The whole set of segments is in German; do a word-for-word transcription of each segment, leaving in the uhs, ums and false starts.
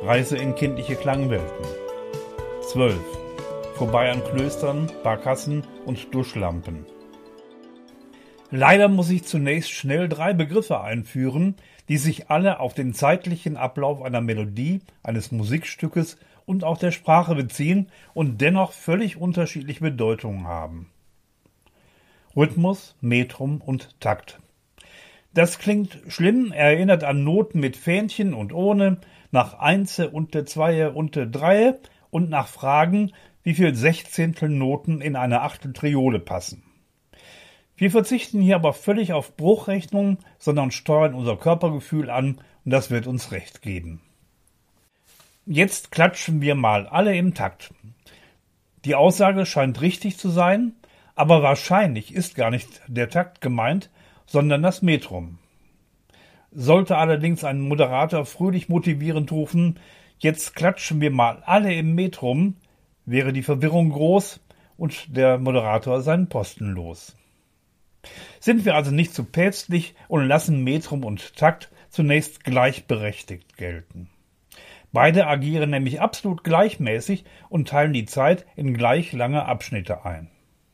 Reise in kindliche Klangwelten. zwölf. Vorbei an Klöstern, Barkassen und Duschlampen. Leider muss ich zunächst schnell drei Begriffe einführen, die sich alle auf den zeitlichen Ablauf einer Melodie, eines Musikstückes und auch der Sprache beziehen und dennoch völlig unterschiedliche Bedeutungen haben. Rhythmus, Metrum und Takt. Das klingt schlimm, erinnert an Noten mit Fähnchen und ohne, nach Einze, Unte, Zweie, Unte, Dreie und nach Fragen, wie viel Sechzehntel Noten in eine Achtel Triole passen. Wir verzichten hier aber völlig auf Bruchrechnung, sondern steuern unser Körpergefühl an und das wird uns recht geben. Jetzt klatschen wir mal alle im Takt. Die Aussage scheint richtig zu sein, aber wahrscheinlich ist gar nicht der Takt gemeint, sondern das Metrum. Sollte allerdings ein Moderator fröhlich motivierend rufen, jetzt klatschen wir mal alle im Metrum, wäre die Verwirrung groß und der Moderator seinen Posten los. Sind wir also nicht zu päpstlich und lassen Metrum und Takt zunächst gleichberechtigt gelten. Beide agieren nämlich absolut gleichmäßig und teilen die Zeit in gleich lange Abschnitte ein.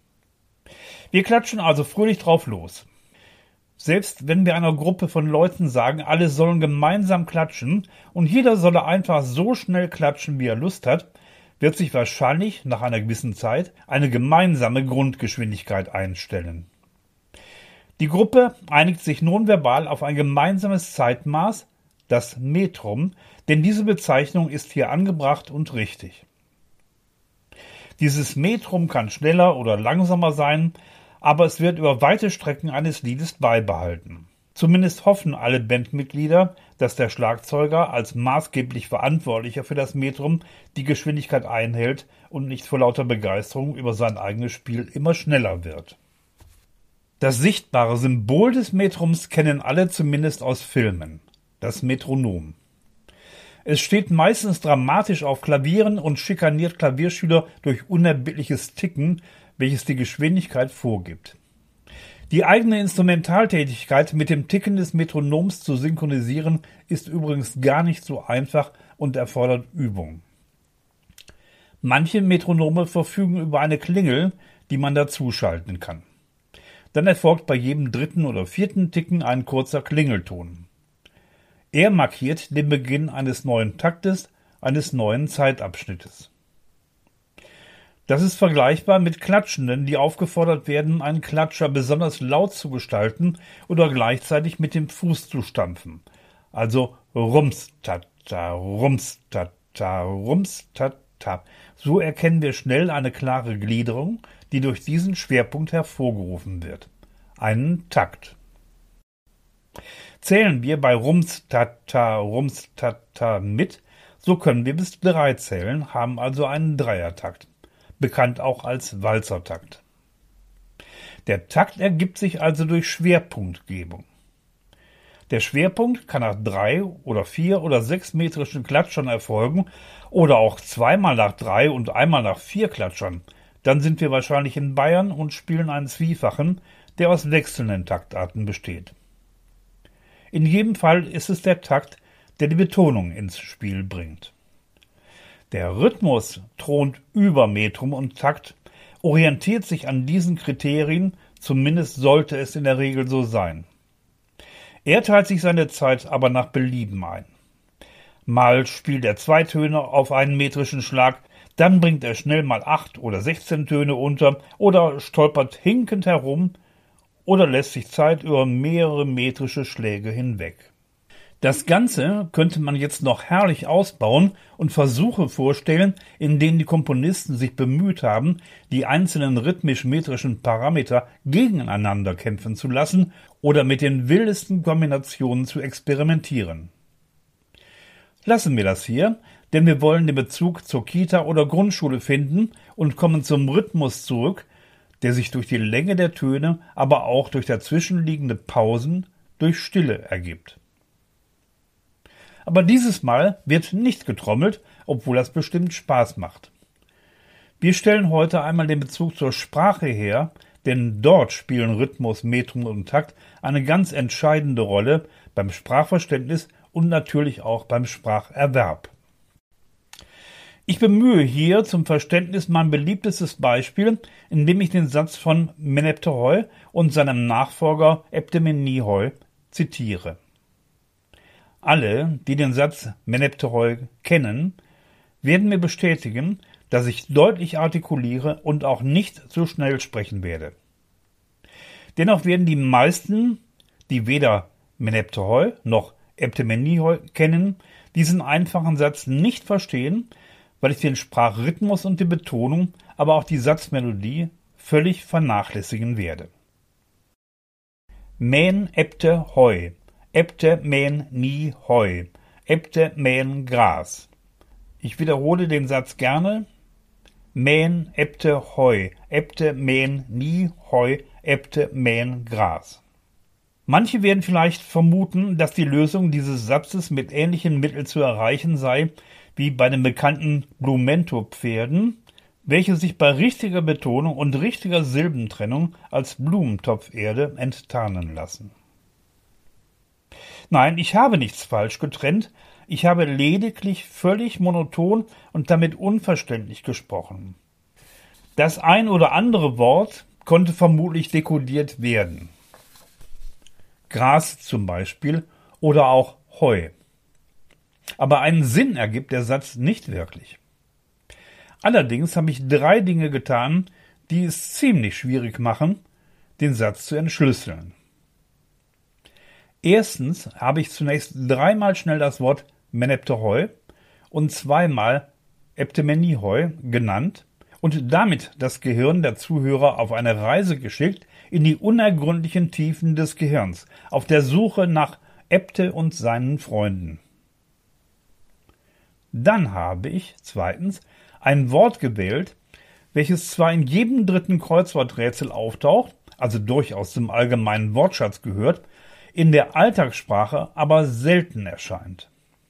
Wir klatschen also fröhlich drauf los. Selbst wenn wir einer Gruppe von Leuten sagen, alle sollen gemeinsam klatschen und jeder solle einfach so schnell klatschen, wie er Lust hat, wird sich wahrscheinlich nach einer gewissen Zeit eine gemeinsame Grundgeschwindigkeit einstellen. Die Gruppe einigt sich nun verbal auf ein gemeinsames Zeitmaß, das Metrum, denn diese Bezeichnung ist hier angebracht und richtig. Dieses Metrum kann schneller oder langsamer sein, aber es wird über weite Strecken eines Liedes beibehalten. Zumindest hoffen alle Bandmitglieder, dass der Schlagzeuger als maßgeblich Verantwortlicher für das Metrum die Geschwindigkeit einhält und nicht vor lauter Begeisterung über sein eigenes Spiel immer schneller wird. Das sichtbare Symbol des Metrums kennen alle zumindest aus Filmen, das Metronom. Es steht meistens dramatisch auf Klavieren und schikaniert Klavierschüler durch unerbittliches Ticken, welches die Geschwindigkeit vorgibt. Die eigene Instrumentaltätigkeit mit dem Ticken des Metronoms zu synchronisieren, ist übrigens gar nicht so einfach und erfordert Übung. Manche Metronome verfügen über eine Klingel, die man dazuschalten kann. Dann erfolgt bei jedem dritten oder vierten Ticken ein kurzer Klingelton. Er markiert den Beginn eines neuen Taktes, eines neuen Zeitabschnittes. Das ist vergleichbar mit Klatschenden, die aufgefordert werden, einen Klatscher besonders laut zu gestalten oder gleichzeitig mit dem Fuß zu stampfen. Also Rums-Tata, Rums-Tata, Rums-Tata. So erkennen wir schnell eine klare Gliederung, die durch diesen Schwerpunkt hervorgerufen wird. Einen Takt. Zählen wir bei Rums-Tata, Rums-Tata mit, so können wir bis drei zählen, haben also einen Dreiertakt. Bekannt auch als Walzertakt. Der Takt ergibt sich also durch Schwerpunktgebung. Der Schwerpunkt kann nach drei oder vier oder sechs metrischen Klatschern erfolgen oder auch zweimal nach drei und einmal nach vier Klatschern. Dann sind wir wahrscheinlich in Bayern und spielen einen Zwiefachen, der aus wechselnden Taktarten besteht. In jedem Fall ist es der Takt, der die Betonung ins Spiel bringt. Der Rhythmus thront über Metrum und Takt, orientiert sich an diesen Kriterien, zumindest sollte es in der Regel so sein. Er teilt sich seine Zeit aber nach Belieben ein. Mal spielt er zwei Töne auf einen metrischen Schlag, dann bringt er schnell mal acht oder sechzehn Töne unter oder stolpert hinkend herum oder lässt sich Zeit über mehrere metrische Schläge hinweg. Das Ganze könnte man jetzt noch herrlich ausbauen und Versuche vorstellen, in denen die Komponisten sich bemüht haben, die einzelnen rhythmisch-metrischen Parameter gegeneinander kämpfen zu lassen oder mit den wildesten Kombinationen zu experimentieren. Lassen wir das hier, denn wir wollen den Bezug zur Kita oder Grundschule finden und kommen zum Rhythmus zurück, der sich durch die Länge der Töne, aber auch durch dazwischenliegende Pausen, durch Stille ergibt. Aber dieses Mal wird nicht getrommelt, obwohl das bestimmt Spaß macht. Wir stellen heute einmal den Bezug zur Sprache her, denn dort spielen Rhythmus, Metrum und Takt eine ganz entscheidende Rolle beim Sprachverständnis und natürlich auch beim Spracherwerb. Ich bemühe hier zum Verständnis mein beliebtestes Beispiel, indem ich den Satz von Meneptahoi und seinem Nachfolger Eptemenihoi zitiere. Alle, die den Satz Meneptahoi kennen, werden mir bestätigen, dass ich deutlich artikuliere und auch nicht zu schnell sprechen werde. Dennoch werden die meisten, die weder Meneptahoi noch Eptemenihoi kennen, diesen einfachen Satz nicht verstehen, weil ich den Sprachrhythmus und die Betonung, aber auch die Satzmelodie völlig vernachlässigen werde. Men epte hoi, epte men ni hoi, epte men gras. Ich wiederhole den Satz gerne. Men epte hoi, epte men ni hoi, epte men gras. Manche werden vielleicht vermuten, dass die Lösung dieses Satzes mit ähnlichen Mitteln zu erreichen sei, wie bei den bekannten Blumento-Pferden, welche sich bei richtiger Betonung und richtiger Silbentrennung als Blumentopferde enttarnen lassen. Nein, ich habe nichts falsch getrennt, ich habe lediglich völlig monoton und damit unverständlich gesprochen. Das ein oder andere Wort konnte vermutlich dekodiert werden. Gras zum Beispiel oder auch Heu. Aber einen Sinn ergibt der Satz nicht wirklich. Allerdings habe ich drei Dinge getan, die es ziemlich schwierig machen, den Satz zu entschlüsseln. Erstens habe ich zunächst dreimal schnell das Wort Meneptahoi und zweimal Eptemenihoi genannt und damit das Gehirn der Zuhörer auf eine Reise geschickt in die unergründlichen Tiefen des Gehirns, auf der Suche nach Epte und seinen Freunden. Dann habe ich zweitens ein Wort gewählt, welches zwar in jedem dritten Kreuzworträtsel auftaucht, also durchaus zum allgemeinen Wortschatz gehört, in der Alltagssprache aber selten erscheint.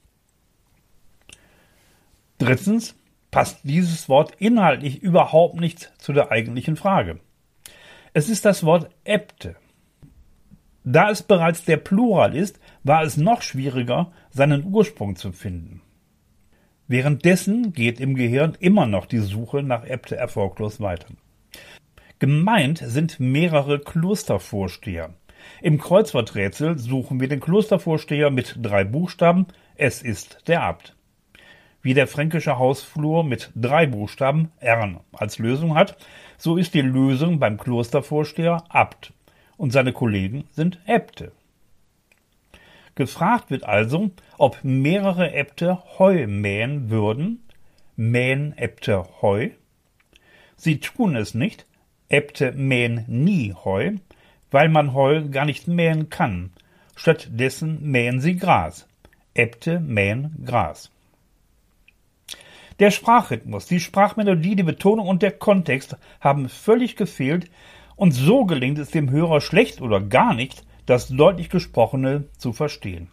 Drittens passt dieses Wort inhaltlich überhaupt nicht zu der eigentlichen Frage. Es ist das Wort Epte. Da es bereits der Plural ist, war es noch schwieriger, seinen Ursprung zu finden. Währenddessen geht im Gehirn immer noch die Suche nach Epte erfolglos weiter. Gemeint sind mehrere Klostervorsteher. Im Kreuzworträtsel suchen wir den Klostervorsteher mit drei Buchstaben, es ist der Abt. Wie der fränkische Hausflur mit drei Buchstaben Ern als Lösung hat, so ist die Lösung beim Klostervorsteher Abt und seine Kollegen sind Äbte. Gefragt wird also, ob mehrere Äbte Heu mähen würden, mähen Äbte Heu. Sie tun es nicht, Äbte mähen nie Heu, weil man Heu gar nicht mähen kann. Stattdessen mähen sie Gras. Äbte mähen Gras. Der Sprachrhythmus, die Sprachmelodie, die Betonung und der Kontext haben völlig gefehlt und so gelingt es dem Hörer schlecht oder gar nicht, das deutlich Gesprochene zu verstehen.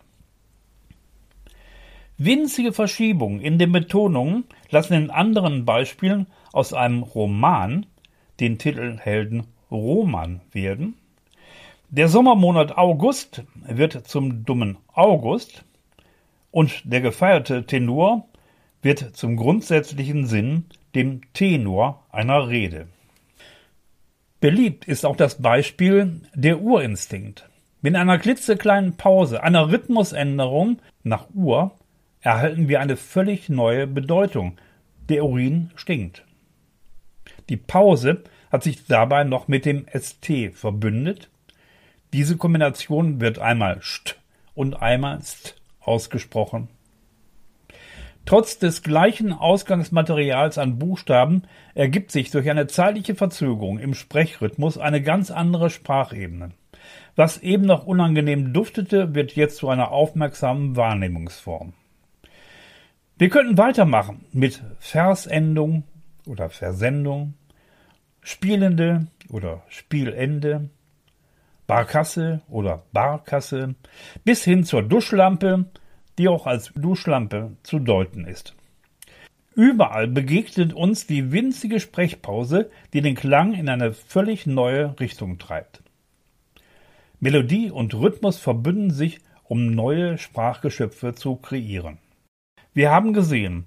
Winzige Verschiebungen in den Betonungen lassen in anderen Beispielen aus einem Roman den Titelhelden Roman werden. Der Sommermonat August wird zum dummen August und der gefeierte Tenor wird zum grundsätzlichen Sinn, dem Tenor einer Rede. Beliebt ist auch das Beispiel der Urinstinkt. Mit einer klitzekleinen Pause, einer Rhythmusänderung nach Ur, erhalten wir eine völlig neue Bedeutung. Der Urin stinkt. Die Pause hat sich dabei noch mit dem St verbündet. Diese Kombination wird einmal st und einmal st ausgesprochen. Trotz des gleichen Ausgangsmaterials an Buchstaben ergibt sich durch eine zeitliche Verzögerung im Sprechrhythmus eine ganz andere Sprachebene. Was eben noch unangenehm duftete, wird jetzt zu einer aufmerksamen Wahrnehmungsform. Wir könnten weitermachen mit Versendung oder Versendung, Spielende oder Spielende, Barkasse oder Barkasse, bis hin zur Duschlampe, die auch als Duschlampe zu deuten ist. Überall begegnet uns die winzige Sprechpause, die den Klang in eine völlig neue Richtung treibt. Melodie und Rhythmus verbünden sich, um neue Sprachgeschöpfe zu kreieren. Wir haben gesehen,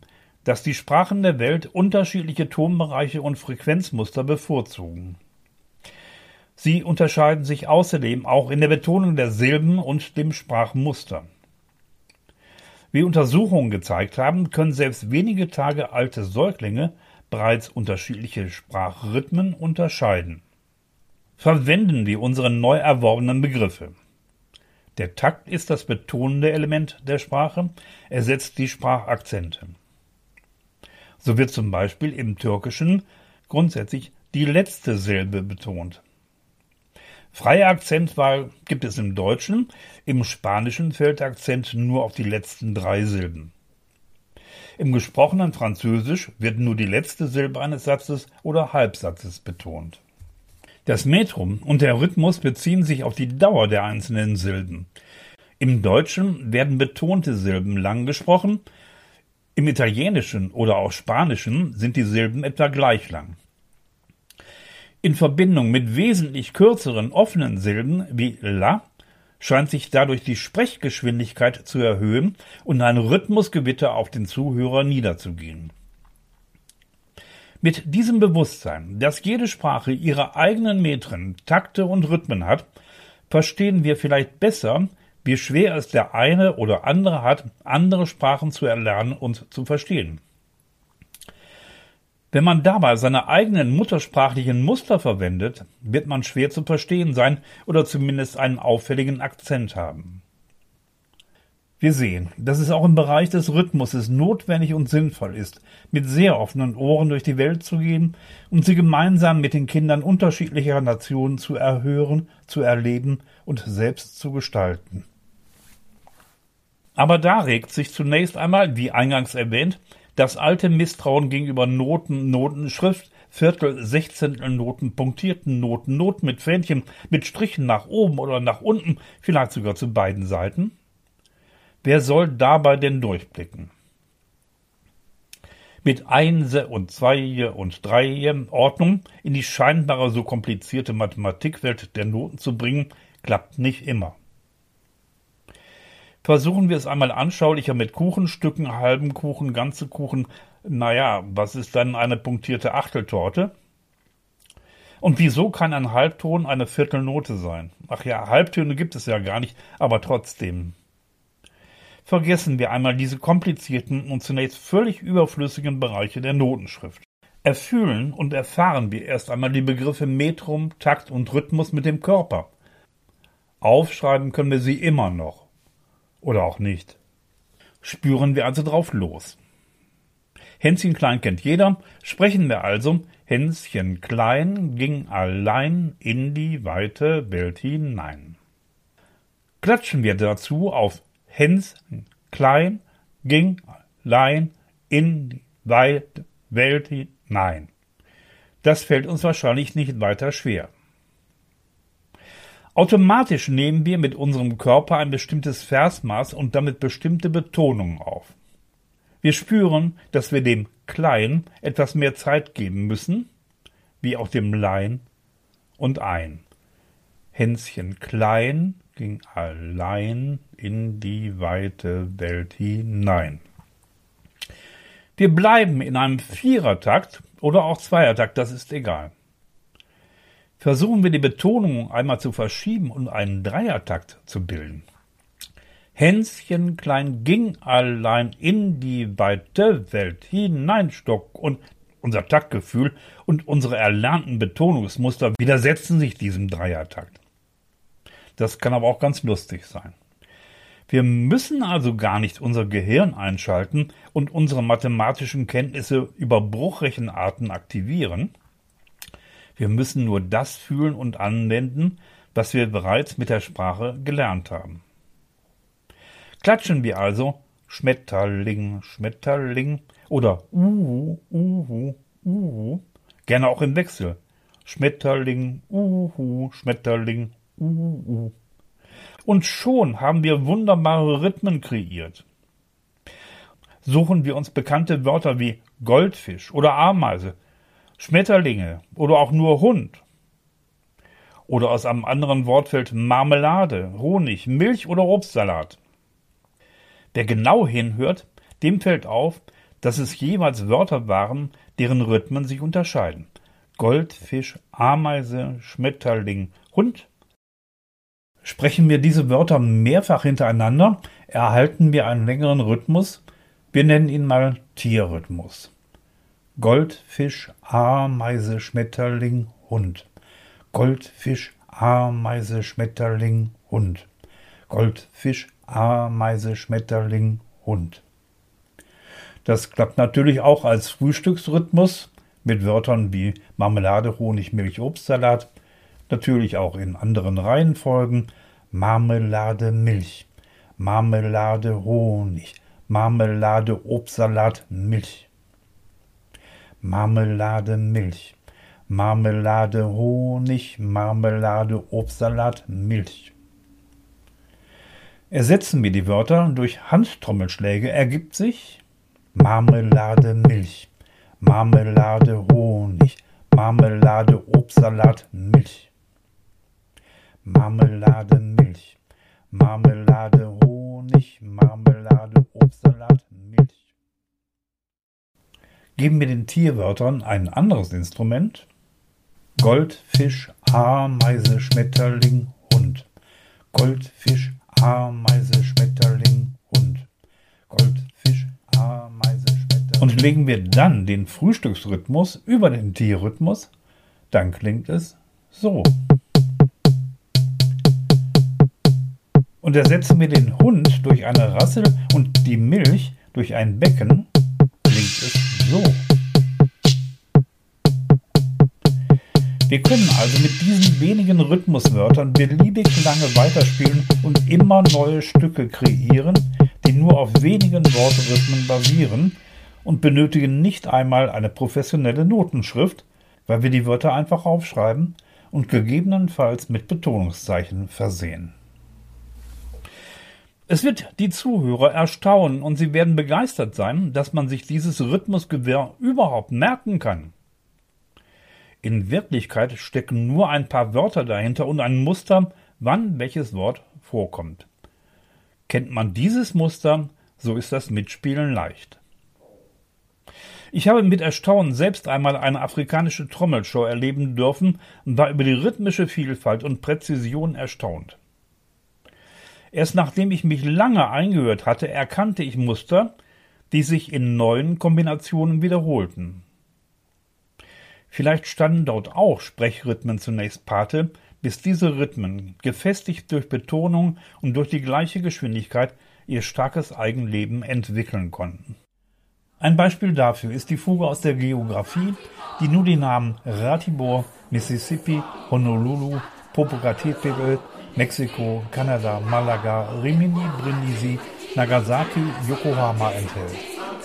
dass die Sprachen der Welt unterschiedliche Tonbereiche und Frequenzmuster bevorzugen. Sie unterscheiden sich außerdem auch in der Betonung der Silben und dem Sprachmuster. Wie Untersuchungen gezeigt haben, können selbst wenige Tage alte Säuglinge bereits unterschiedliche Sprachrhythmen unterscheiden. Verwenden wir unsere neu erworbenen Begriffe. Der Takt ist das betonende Element der Sprache, er setzt die Sprachakzente. So wird zum Beispiel im Türkischen grundsätzlich die letzte Silbe betont. Freie Akzentwahl gibt es im Deutschen, im Spanischen fällt der Akzent nur auf die letzten drei Silben. Im gesprochenen Französisch wird nur die letzte Silbe eines Satzes oder Halbsatzes betont. Das Metrum und der Rhythmus beziehen sich auf die Dauer der einzelnen Silben. Im Deutschen werden betonte Silben lang gesprochen, im Italienischen oder auch Spanischen sind die Silben etwa gleich lang. In Verbindung mit wesentlich kürzeren offenen Silben wie la scheint sich dadurch die Sprechgeschwindigkeit zu erhöhen und ein Rhythmusgewitter auf den Zuhörer niederzugehen. Mit diesem Bewusstsein, dass jede Sprache ihre eigenen Metren, Takte und Rhythmen hat, verstehen wir vielleicht besser, wie schwer es der eine oder andere hat, andere Sprachen zu erlernen und zu verstehen. Wenn man dabei seine eigenen muttersprachlichen Muster verwendet, wird man schwer zu verstehen sein oder zumindest einen auffälligen Akzent haben. Wir sehen, dass es auch im Bereich des Rhythmuses notwendig und sinnvoll ist, mit sehr offenen Ohren durch die Welt zu gehen und sie gemeinsam mit den Kindern unterschiedlicher Nationen zu erhören, zu erleben und selbst zu gestalten. Aber da regt sich zunächst einmal, wie eingangs erwähnt, das alte Misstrauen gegenüber Noten, Notenschrift, Viertel, Sechzehntelnoten, punktierten Noten, Noten mit Fähnchen, mit Strichen nach oben oder nach unten, vielleicht sogar zu beiden Seiten. Wer soll dabei denn durchblicken? Mit Einse und Zweie und Dreie Ordnung in die scheinbare so komplizierte Mathematikwelt der Noten zu bringen, klappt nicht immer. Versuchen wir es einmal anschaulicher mit Kuchenstücken, halben Kuchen, ganze Kuchen. Naja, was ist dann eine punktierte Achteltorte? Und wieso kann ein Halbton eine Viertelnote sein? Ach ja, Halbtöne gibt es ja gar nicht, aber trotzdem. Vergessen wir einmal diese komplizierten und zunächst völlig überflüssigen Bereiche der Notenschrift. Erfühlen und erfahren wir erst einmal die Begriffe Metrum, Takt und Rhythmus mit dem Körper. Aufschreiben können wir sie immer noch. Oder auch nicht. Spüren wir also drauf los. Hänschen klein kennt jeder, sprechen wir also, Hänschen klein ging allein in die weite Welt hinein. Klatschen wir dazu auf Hänschen klein ging allein in die weite Welt hinein. Das fällt uns wahrscheinlich nicht weiter schwer. Automatisch nehmen wir mit unserem Körper ein bestimmtes Versmaß und damit bestimmte Betonungen auf. Wir spüren, dass wir dem Klein etwas mehr Zeit geben müssen, wie auch dem Lein und ein. Hänschen klein ging allein in die weite Welt hinein. Wir bleiben in einem Vierertakt oder auch Zweiertakt, das ist egal. Versuchen wir die Betonung einmal zu verschieben und einen Dreiertakt zu bilden. Hänschen klein ging allein in die weite Welt hinein, Stock, und unser Taktgefühl und unsere erlernten Betonungsmuster widersetzen sich diesem Dreiertakt. Das kann aber auch ganz lustig sein. Wir müssen also gar nicht unser Gehirn einschalten und unsere mathematischen Kenntnisse über Bruchrechenarten aktivieren. Wir müssen nur das fühlen und anwenden, was wir bereits mit der Sprache gelernt haben. Klatschen wir also Schmetterling, Schmetterling oder Uhu, Uhu, Uhu, gerne auch im Wechsel. Schmetterling, Uhu, Schmetterling, Uhu. Und schon haben wir wunderbare Rhythmen kreiert. Suchen wir uns bekannte Wörter wie Goldfisch oder Ameise, Schmetterlinge oder auch nur Hund. Oder aus einem anderen Wortfeld Marmelade, Honig, Milch oder Obstsalat. Wer genau hinhört, dem fällt auf, dass es jeweils Wörter waren, deren Rhythmen sich unterscheiden. Gold, Fisch, Ameise, Schmetterling, Hund. Sprechen wir diese Wörter mehrfach hintereinander, erhalten wir einen längeren Rhythmus. Wir nennen ihn mal Tierrhythmus. Gold, Fisch, Ameise, Schmetterling, Hund. Gold, Fisch, Ameise, Schmetterling, Hund. Gold, Fisch, Ameise, Schmetterling, Hund. Das klappt natürlich auch als Frühstücksrhythmus mit Wörtern wie Marmelade, Honig, Milch, Obstsalat. Natürlich auch in anderen Reihenfolgen. Marmelade, Milch. Marmelade, Honig. Marmelade, Obstsalat, Milch. Marmelade, Milch. Marmelade, Honig. Marmelade, Obstsalat, Milch. Ersetzen wir die Wörter durch Handtrommelschläge, ergibt sich Marmelade, Milch. Marmelade, Honig. Marmelade, Obstsalat, Milch. Marmelade, Milch. Marmelade, Honig. Marmelade, Obstsalat, Milch. Geben wir den Tierwörtern ein anderes Instrument. Gold, Fisch, Ameise, Schmetterling, Hund. Gold, Fisch, Ameise, Schmetterling, Hund. Gold, Fisch, Ameise, Schmetterling. Und legen wir dann den Frühstücksrhythmus über den Tierrhythmus, dann klingt es so. Und ersetzen wir den Hund durch eine Rassel und die Milch durch ein Becken, klingt es so. Wir können also mit diesen wenigen Rhythmuswörtern beliebig lange weiterspielen und immer neue Stücke kreieren, die nur auf wenigen Wortrhythmen basieren und benötigen nicht einmal eine professionelle Notenschrift, weil wir die Wörter einfach aufschreiben und gegebenenfalls mit Betonungszeichen versehen. Es wird die Zuhörer erstaunen und sie werden begeistert sein, dass man sich dieses Rhythmusgewirr überhaupt merken kann. In Wirklichkeit stecken nur ein paar Wörter dahinter und ein Muster, wann welches Wort vorkommt. Kennt man dieses Muster, so ist das Mitspielen leicht. Ich habe mit Erstaunen selbst einmal eine afrikanische Trommelshow erleben dürfen und war über die rhythmische Vielfalt und Präzision erstaunt. Erst nachdem ich mich lange eingehört hatte, erkannte ich Muster, die sich in neuen Kombinationen wiederholten. Vielleicht standen dort auch Sprechrhythmen zunächst Pate, bis diese Rhythmen, gefestigt durch Betonung und durch die gleiche Geschwindigkeit, ihr starkes Eigenleben entwickeln konnten. Ein Beispiel dafür ist die Fuge aus der Geographie, die nur die Namen Ratibor, Mississippi, Honolulu, Popocatépetl, Mexiko, Kanada, Malaga, Rimini, Brindisi, Nagasaki, Yokohama enthält.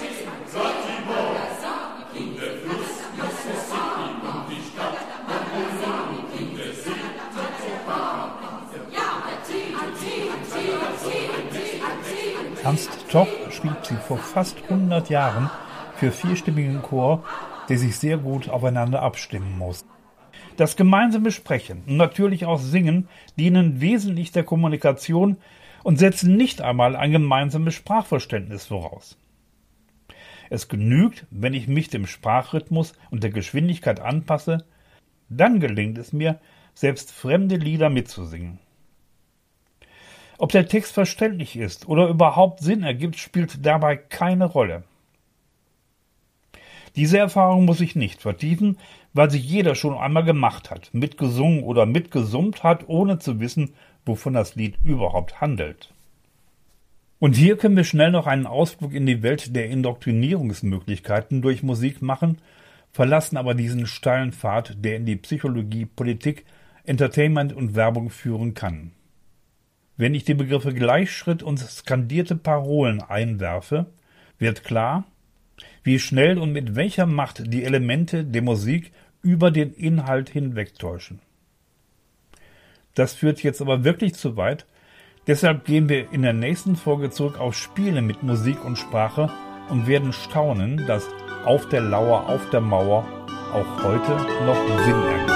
Ernst Toch schrieb sie vor fast hundert Jahren für vierstimmigen Chor, der sich sehr gut aufeinander abstimmen muss. Das gemeinsame Sprechen und natürlich auch Singen dienen wesentlich der Kommunikation und setzen nicht einmal ein gemeinsames Sprachverständnis voraus. Es genügt, wenn ich mich dem Sprachrhythmus und der Geschwindigkeit anpasse, dann gelingt es mir, selbst fremde Lieder mitzusingen. Ob der Text verständlich ist oder überhaupt Sinn ergibt, spielt dabei keine Rolle. Diese Erfahrung muss ich nicht vertiefen, weil sie jeder schon einmal gemacht hat, mitgesungen oder mitgesummt hat, ohne zu wissen, wovon das Lied überhaupt handelt. Und hier können wir schnell noch einen Ausflug in die Welt der Indoktrinierungsmöglichkeiten durch Musik machen, verlassen aber diesen steilen Pfad, der in die Psychologie, Politik, Entertainment und Werbung führen kann. Wenn ich die Begriffe Gleichschritt und skandierte Parolen einwerfe, wird klar, wie schnell und mit welcher Macht die Elemente der Musik über den Inhalt hinwegtäuschen. Das führt jetzt aber wirklich zu weit, deshalb gehen wir in der nächsten Folge zurück auf Spiele mit Musik und Sprache und werden staunen, dass Auf der Lauer, auf der Mauer auch heute noch Sinn ergibt.